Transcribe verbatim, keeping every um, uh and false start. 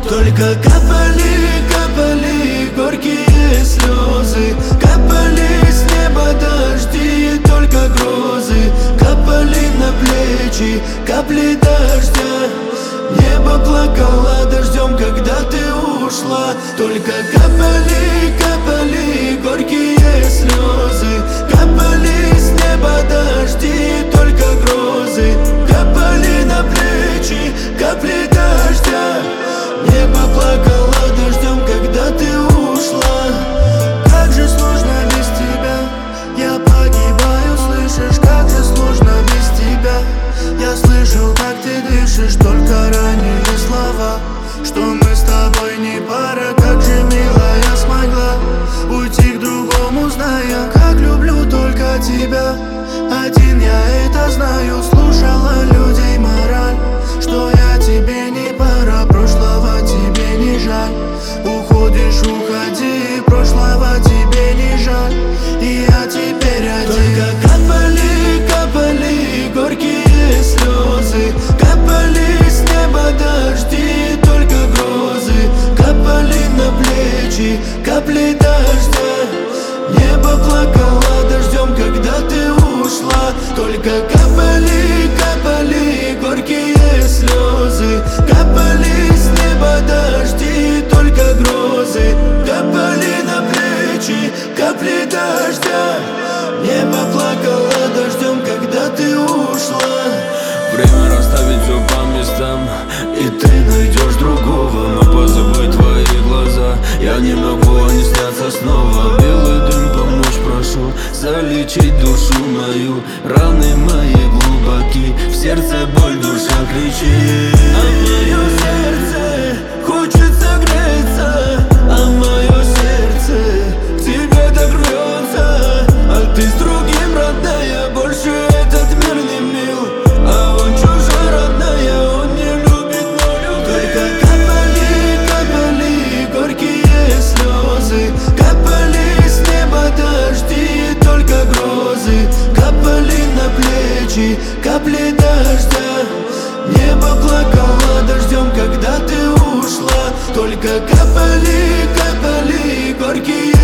Только капали, капали горькие слезы, капали с неба дожди, только грозы капали на плечи, капли дождя. Небо плакало дождем, когда ты ушла. Только капали, капали горькие слезы, капали с неба дожди, только грозы капали на плечи, капли дождя. Небо плакало дождем, когда ты ушла. Как же сложно без тебя, я погибаю, слышишь? Как же сложно без тебя. Я слышал, как ты дышишь, только ранили слова, что мы с тобой не пара. Как же мило я смогла уйти к другому, зная, как люблю только тебя. Один я это знаю, слушала людей мораль, что я тебе не пара, прошлого тебе не жаль. Уходишь, уходи, прошлого тебе не жаль, и я теперь один. Только капали, капали горькие слезы, капали с неба дожди, только грозы капали на плечи, капли дождя. Небо плакало дождем, когда ты ушла. Только капали, капали горькие слезы, капали с неба дожди, только грозы капали на плечи, капли дождя. Небо плакало дождем, когда ты ушла. Время расставить все по местам, и ты найдешь другого. Но позабудь твои глаза, я не могу, они снятся снова. Белый дым, помочь прошу, залечить душу мою. Раны мои глубоки, в сердце боль, душа кричит. А мое сердце хочет согреться, а мое сердце к тебе так рвется. А ты с другим, родная, больше этот мир не мил. А он чужой, родная, он не любит, но любит. Только капали, капали горькие слезы, капали с неба дожди, только грозы капали на плечи, капли дождя. Небо плакало дождем, когда ты ушла. Только капали, капали горькие